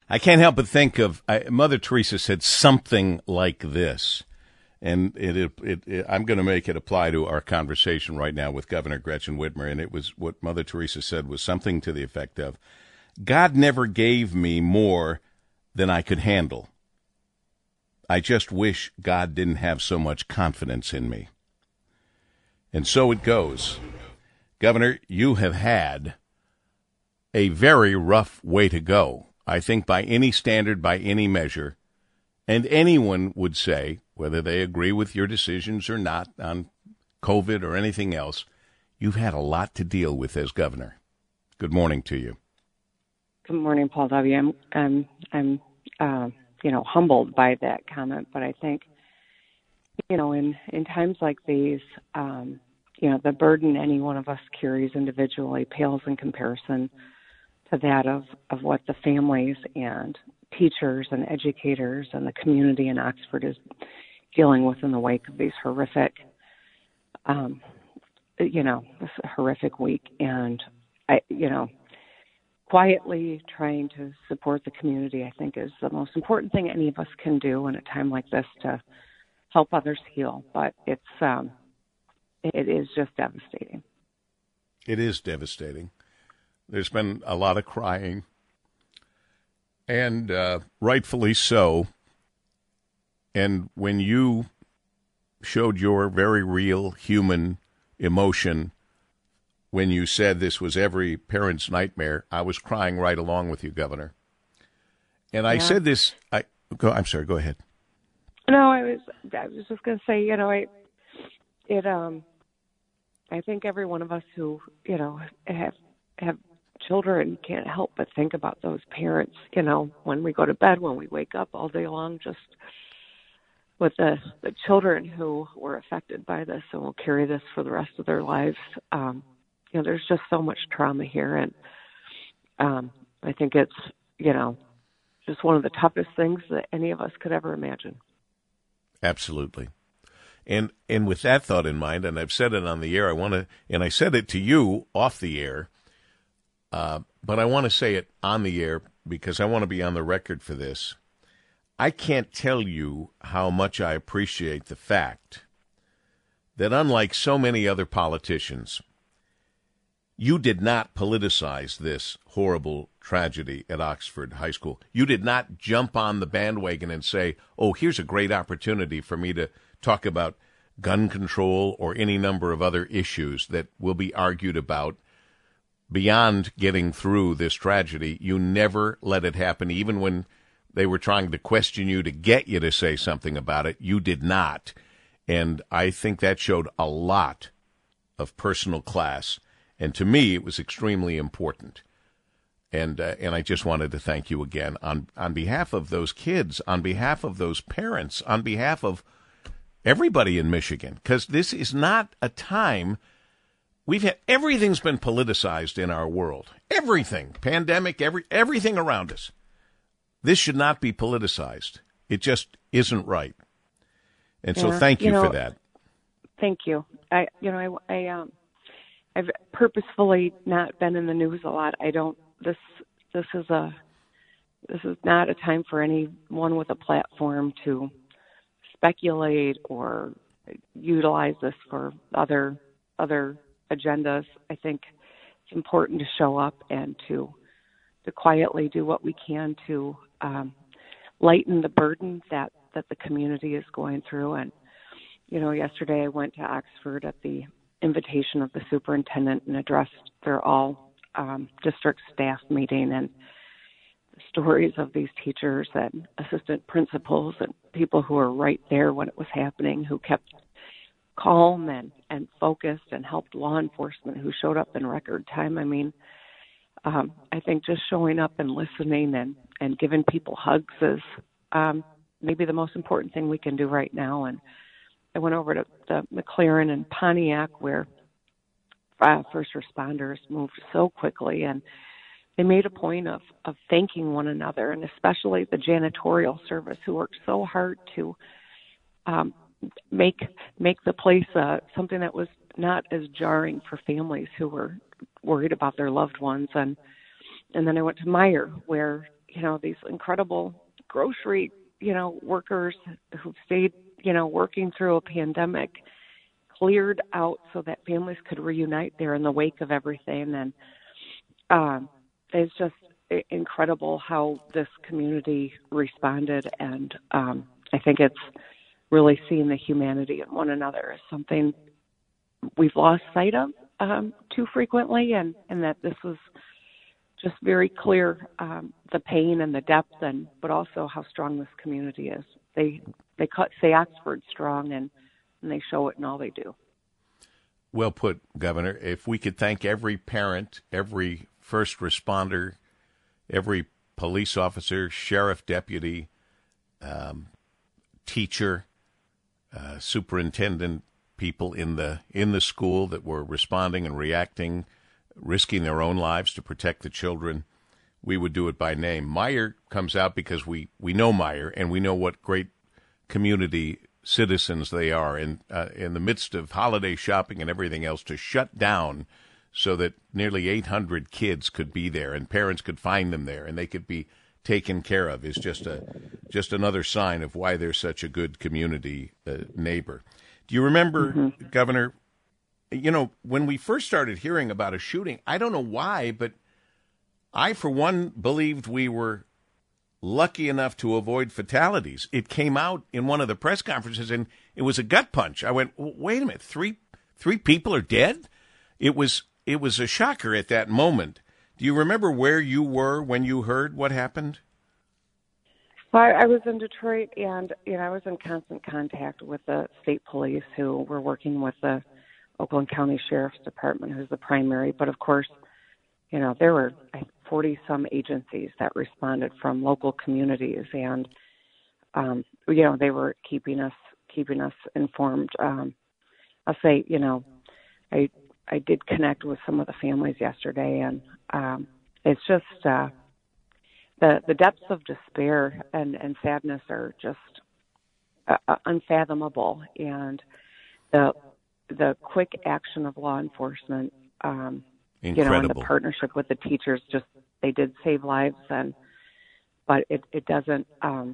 I can't help but think of Mother Teresa said something like this, and I'm going to make it apply to our conversation right now with Governor Gretchen Whitmer, and it was what Mother Teresa said was something to the effect of, God never gave me more than I could handle. I just wish God didn't have so much confidence in me. And so it goes. Governor, you have had a very rough way to go. I think by any standard, by any measure, and anyone would say, whether they agree with your decisions or not on COVID or anything else, you've had a lot to deal with as governor. Good morning to you. Good morning, Paul W. I'm humbled by that comment, but I think, in times like these, the burden any one of us carries individually pales in comparison to that of what the families and teachers and educators and the community in Oxford is dealing with in the wake of these horrific, this horrific week. And quietly trying to support the community, I think, is the most important thing any of us can do in a time like this to help others heal. But it is just devastating. It is devastating. There's been a lot of crying, and rightfully so. And when you showed your very real human emotion when you said this was every parent's nightmare, I was crying right along with you, Governor. And I said this. I'm sorry. Go ahead. No, I was just going to say, I think every one of us who, have children can't help but think about those parents, when we go to bed, when we wake up all day long, just with the children who were affected by this and will carry this for the rest of their lives. There's just so much trauma here. And I think it's, just one of the toughest things that any of us could ever imagine. Absolutely. And with that thought in mind, and I've said it on the air, and I said it to you off the air, but I want to say it on the air because I want to be on the record for this. I can't tell you how much I appreciate the fact that unlike so many other politicians, you did not politicize this horrible tragedy at Oxford High School. You did not jump on the bandwagon and say, oh, here's a great opportunity for me to talk about gun control or any number of other issues that will be argued about beyond getting through this tragedy. You never let it happen. Even when they were trying to question you to get you to say something about it, you did not. And I think that showed a lot of personal class. And to me, it was extremely important. And I just wanted to thank you again on behalf of those kids, on behalf of those parents, on behalf of everybody in Michigan, because this is not a time everything's been politicized in our world. Everything, pandemic, everything around us. This should not be politicized. It just isn't right. And so thank you for that. Thank you. I've purposefully not been in the news a lot. This is not a time for anyone with a platform to speculate or utilize this for other agendas. I think it's important to show up and to quietly do what we can to lighten the burden that the community is going through. And, yesterday I went to Oxford at the invitation of the superintendent and addressed their all district staff meeting, and the stories of these teachers and assistant principals and people who were right there when it was happening, who kept calm and focused and helped law enforcement who showed up in record time. I mean, I think just showing up and listening and giving people hugs is maybe the most important thing we can do right now. And I went over to the McLaren and Pontiac where first responders moved so quickly, and they made a point of thanking one another, and especially the janitorial service who worked so hard to make the place something that was not as jarring for families who were worried about their loved ones. And then I went to Meyer, where these incredible grocery, workers who've stayed, working through a pandemic, cleared out so that families could reunite there in the wake of everything. And it's just incredible how this community responded. And I think it's really seeing the humanity in one another is something we've lost sight of too frequently, and that this was just very clear, the pain and the depth, but also how strong this community is. They say Oxford's strong, and they show it in all they do. Well put, Governor. If we could thank every parent, every first responder, every police officer, sheriff, deputy, teacher, superintendent, people in the school that were responding and reacting, risking their own lives to protect the children, we would do it by name. Meijer comes out because we know Meijer, and we know what great community citizens they are. And in the midst of holiday shopping and everything else, to shut down so that nearly 800 kids could be there and parents could find them there and they could be taken care of is just another sign of why they're such a good community neighbor. Do you remember, Governor, when we first started hearing about a shooting, I don't know why, but I, for one, believed we were lucky enough to avoid fatalities. It came out in one of the press conferences, and it was a gut punch. I went, wait a minute, three people are dead? It was a shocker at that moment. Do you remember where you were when you heard what happened? Well, I was in Detroit, and I was in constant contact with the state police who were working with the Oakland County Sheriff's Department, who's the primary. But of course, there were 40-some agencies that responded from local communities, and they were keeping us informed. I'll say, I did connect with some of the families yesterday, and it's just the depths of despair and sadness are just unfathomable, and the quick action of law enforcement, and the partnership with the teachers, they did save lives, but it doesn't,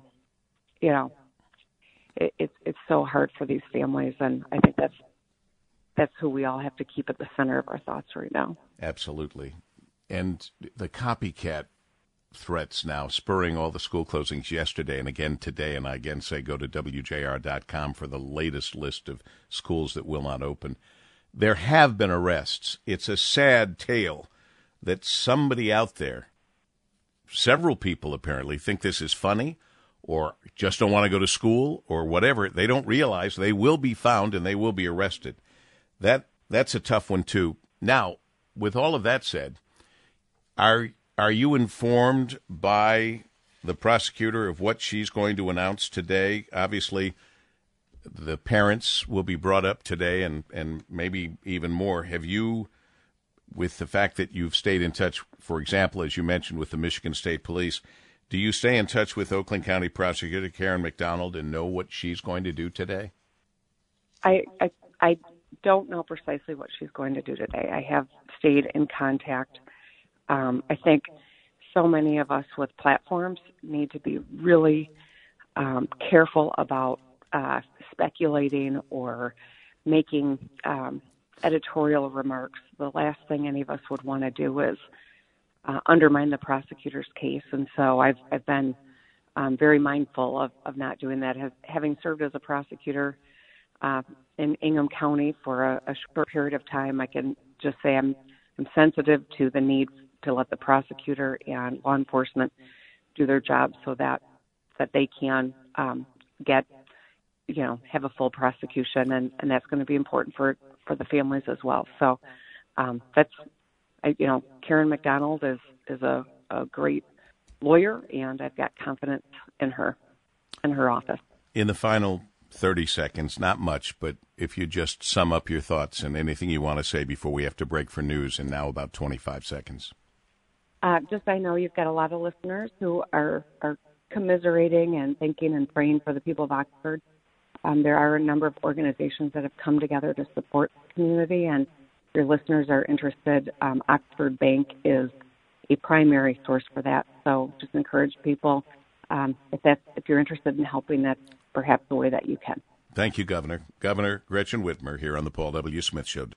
it's so hard for these families, and I think that's who we all have to keep at the center of our thoughts right now. Absolutely. And the copycat threats now spurring all the school closings yesterday and again today, and I again say go to WJR.com for the latest list of schools that will not open. There have been arrests. It's a sad tale that somebody out there, several people apparently, think this is funny or just don't want to go to school or whatever. They don't realize they will be found and they will be arrested. That's a tough one, too. Now, with all of that said, are you informed by the prosecutor of what she's going to announce today? Obviously, the parents will be brought up today and maybe even more. Have you, with the fact that you've stayed in touch, for example, as you mentioned, with the Michigan State Police, do you stay in touch with Oakland County Prosecutor Karen McDonald and know what she's going to do today? I don't know precisely what she's going to do today. I have stayed in contact. I think so many of us with platforms need to be really careful about speculating or making editorial remarks. The last thing any of us would want to do is undermine the prosecutor's case, and so I've been very mindful of not doing that. Having served as a prosecutor in Ingham County for a short period of time, I can just say I'm sensitive to the need to let the prosecutor and law enforcement do their job so that they can have a full prosecution, and that's going to be important for the families as well. So Karen McDonald is a great lawyer, and I've got confidence in her office. In the final 30 seconds, not much, but if you just sum up your thoughts and anything you want to say before we have to break for news, and now about 25 seconds. I know you've got a lot of listeners who are commiserating and thinking and praying for the people of Oxford. There are a number of organizations that have come together to support the community, and if your listeners are interested, Oxford Bank is a primary source for that. So just encourage people, if you're interested in helping, that's perhaps the way that you can. Thank you, Governor. Governor Gretchen Whitmer here on the Paul W. Smith Show.